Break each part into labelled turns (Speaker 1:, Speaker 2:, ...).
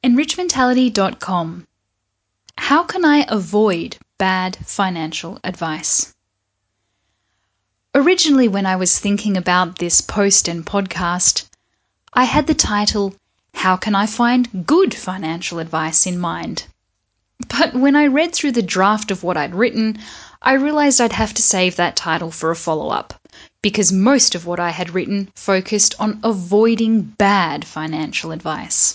Speaker 1: Enrichmentality.com. How can I avoid bad financial advice? Originally, when I was thinking about this post and podcast, I had the title, How Can I Find Good Financial Advice in mind? But when I read through the draft of what I'd written, I realized I'd have to save that title for a follow-up, because most of what I had written focused on avoiding bad financial advice.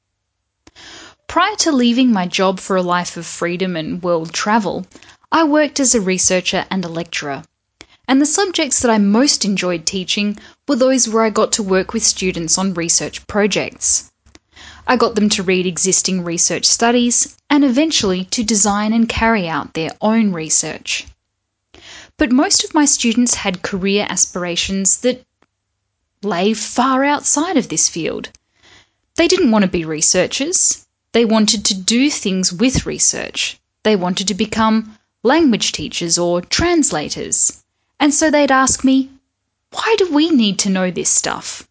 Speaker 1: Prior to leaving my job for a life of freedom and world travel, I worked as a researcher and a lecturer. And the subjects that I most enjoyed teaching were those where I got to work with students on research projects. I got them to read existing research studies and eventually to design and carry out their own research. But most of my students had career aspirations that lay far outside of this field. They didn't want to be researchers. They wanted to do things with research. They wanted to become language teachers or translators. And so they'd ask me, why do we need to know this stuff?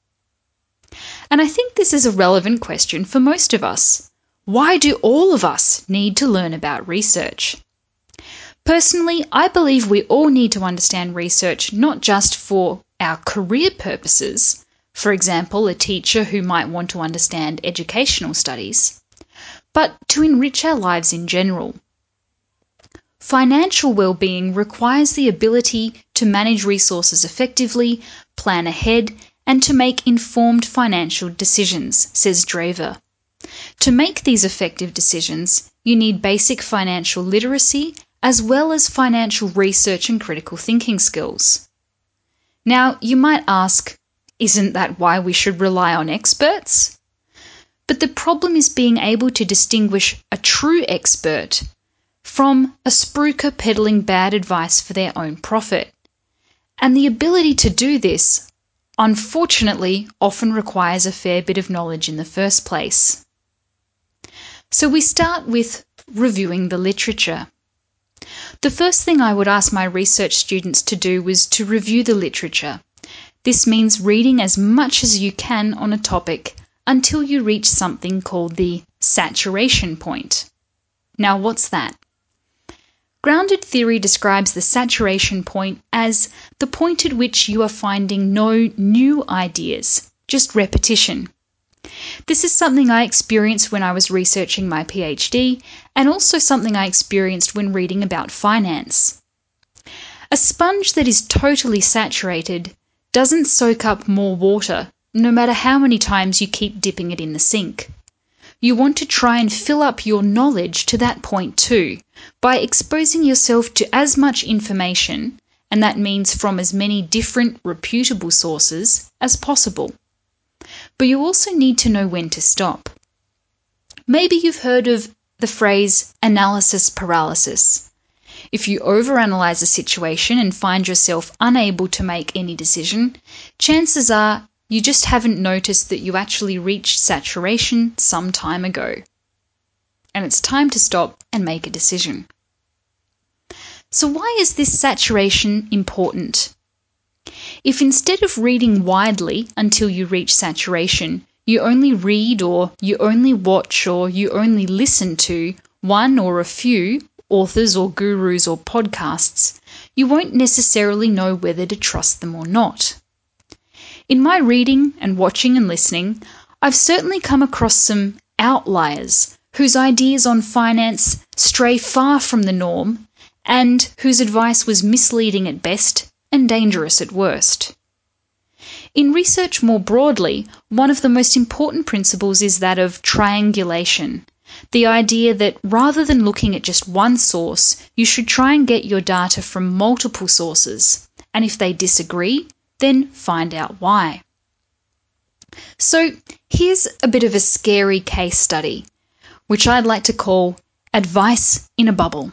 Speaker 1: And I think this is a relevant question for most of us. Why do all of us need to learn about research? Personally, I believe we all need to understand research not just for our career purposes, for example, a teacher who might want to understand educational studies, but to enrich our lives in general. Financial well-being requires the ability to manage resources effectively, plan ahead, and to make informed financial decisions, says Draver. To make these effective decisions, you need basic financial literacy as well as financial research and critical thinking skills. Now, you might ask, isn't that why we should rely on experts? But the problem is being able to distinguish a true expert from a spruiker peddling bad advice for their own profit. And the ability to do this, unfortunately, often requires a fair bit of knowledge in the first place. So we start with reviewing the literature. The first thing I would ask my research students to do was to review the literature. This means reading as much as you can on a topic until you reach something called the saturation point. Now, what's that? Grounded theory describes the saturation point as the point at which you are finding no new ideas, just repetition. This is something I experienced when I was researching my PhD, and also something I experienced when reading about finance. A sponge that is totally saturated doesn't soak up more water, no matter how many times you keep dipping it in the sink. You want to try and fill up your knowledge to that point too, by exposing yourself to as much information, and that means from as many different reputable sources as possible. But you also need to know when to stop. Maybe you've heard of the phrase analysis paralysis. If you overanalyze a situation and find yourself unable to make any decision, chances are you just haven't noticed that you actually reached saturation some time ago. And it's time to stop and make a decision. So why is this saturation important? If instead of reading widely until you reach saturation, you only read or you only watch or you only listen to one or a few authors or gurus or podcasts, you won't necessarily know whether to trust them or not. In my reading and watching and listening, I've certainly come across some outliers whose ideas on finance stray far from the norm and whose advice was misleading at best and dangerous at worst. In research more broadly, one of the most important principles is that of triangulation, the idea that rather than looking at just one source, you should try and get your data from multiple sources, and if they disagree, then find out why. So here's a bit of a scary case study, which I'd like to call Advice in a Bubble.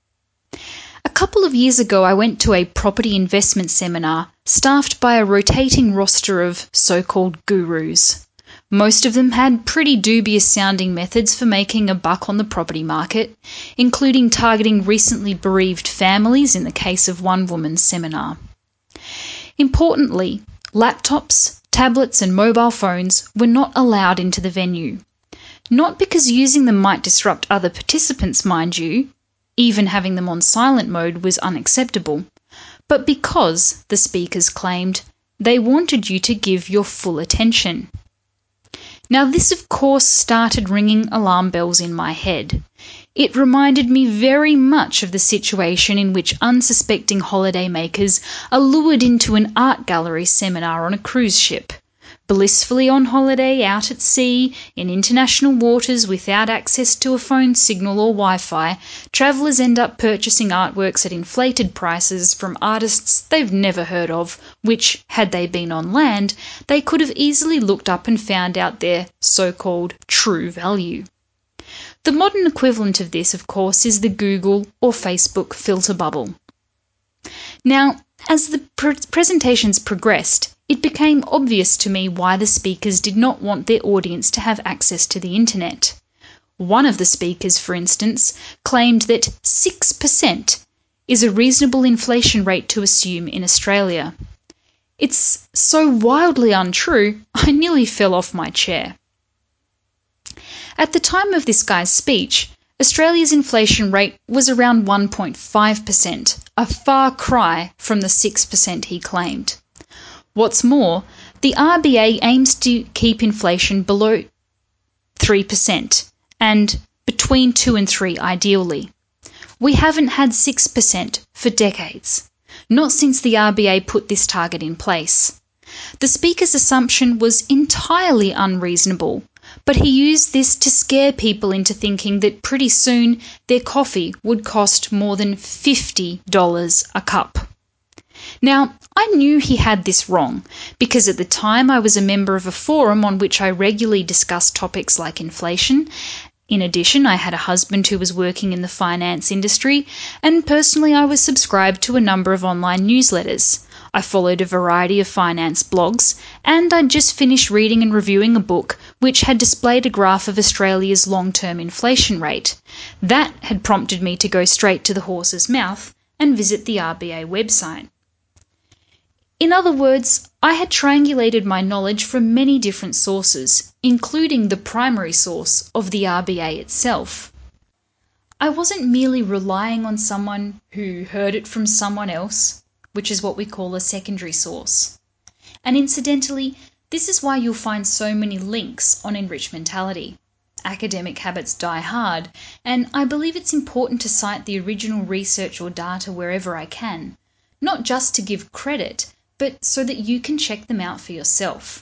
Speaker 1: A couple of years ago, I went to a property investment seminar staffed by a rotating roster of so-called gurus. Most of them had pretty dubious sounding methods for making a buck on the property market, including targeting recently bereaved families in the case of one woman's seminar. Importantly, laptops, tablets and mobile phones were not allowed into the venue. Not because using them might disrupt other participants, mind you, even having them on silent mode was unacceptable, but because, the speakers claimed, they wanted you to give your full attention. Now this of course started ringing alarm bells in my head. It reminded me very much of the situation in which unsuspecting holidaymakers are lured into an art gallery seminar on a cruise ship. Blissfully on holiday out at sea, in international waters without access to a phone signal or Wi-Fi, travellers end up purchasing artworks at inflated prices from artists they've never heard of, which, had they been on land, they could have easily looked up and found out their so-called true value. The modern equivalent of this, of course, is the Google or Facebook filter bubble. Now, as the presentations progressed, it became obvious to me why the speakers did not want their audience to have access to the internet. One of the speakers, for instance, claimed that 6% is a reasonable inflation rate to assume in Australia. It's so wildly untrue, I nearly fell off my chair. At the time of this guy's speech, Australia's inflation rate was around 1.5%, a far cry from the 6% he claimed. What's more, the RBA aims to keep inflation below 3% and between 2 and 3 ideally. We haven't had 6% for decades, not since the RBA put this target in place. The speaker's assumption was entirely unreasonable, but he used this to scare people into thinking that pretty soon their coffee would cost more than $50 a cup. Now, I knew he had this wrong, because at the time I was a member of a forum on which I regularly discussed topics like inflation. In addition, I had a husband who was working in the finance industry, and personally I was subscribed to a number of online newsletters. I followed a variety of finance blogs, and I'd just finished reading and reviewing a book which had displayed a graph of Australia's long-term inflation rate. That had prompted me to go straight to the horse's mouth and visit the RBA website. In other words, I had triangulated my knowledge from many different sources, including the primary source of the RBA itself. I wasn't merely relying on someone who heard it from someone else, which is what we call a secondary source. And incidentally, this is why you'll find so many links on Enrichmentality. Academic habits die hard, and I believe it's important to cite the original research or data wherever I can, not just to give credit, but so that you can check them out for yourself.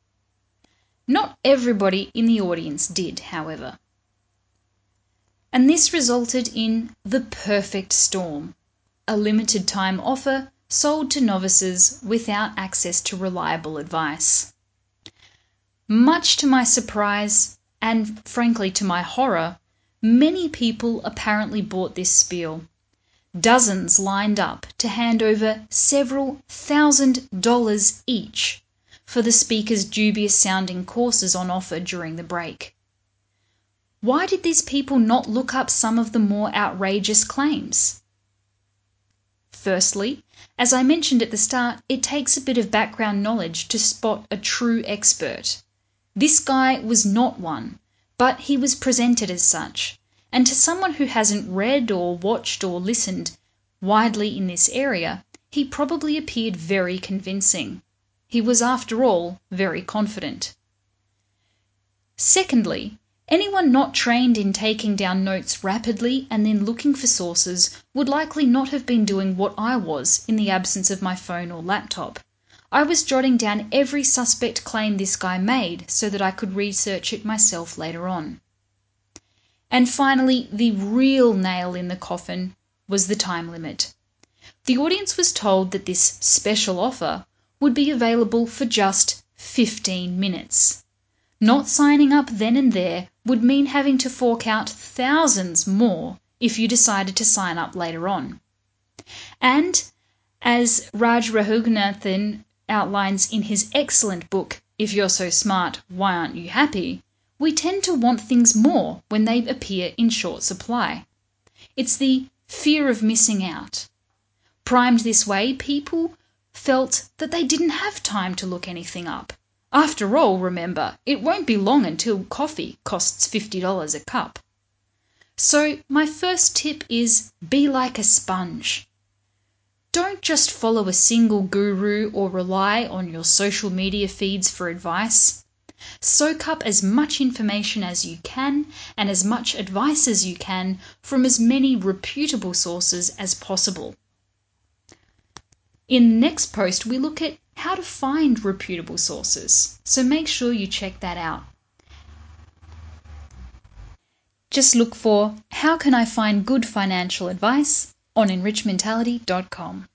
Speaker 1: Not everybody in the audience did, however. And this resulted in the perfect storm, a limited time offer sold to novices without access to reliable advice. Much to my surprise, and frankly to my horror, many people apparently bought this spiel. Dozens lined up to hand over several $1,000s each for the speaker's dubious-sounding courses on offer during the break. Why did these people not look up some of the more outrageous claims? Firstly, as I mentioned at the start, it takes a bit of background knowledge to spot a true expert. This guy was not one, but he was presented as such. And to someone who hasn't read or watched or listened widely in this area, he probably appeared very convincing. He was, after all, very confident. Secondly, anyone not trained in taking down notes rapidly and then looking for sources would likely not have been doing what I was in the absence of my phone or laptop. I was jotting down every suspect claim this guy made so that I could research it myself later on. And finally, the real nail in the coffin was the time limit. The audience was told that this special offer would be available for just 15 minutes. Not signing up then and there would mean having to fork out thousands more if you decided to sign up later on. And, as Raj Raghunathan outlines in his excellent book, If You're So Smart, Why Aren't You Happy?, we tend to want things more when they appear in short supply. It's the fear of missing out. Primed this way, people felt that they didn't have time to look anything up. After all, remember, it won't be long until coffee costs $50 a cup. So my first tip is be like a sponge. Don't just follow a single guru or rely on your social media feeds for advice. Soak up as much information as you can and as much advice as you can from as many reputable sources as possible. In the next post, we look at how to find reputable sources, so make sure you check that out. Just look for How Can I Find Good Financial Advice on enrichmentality.com.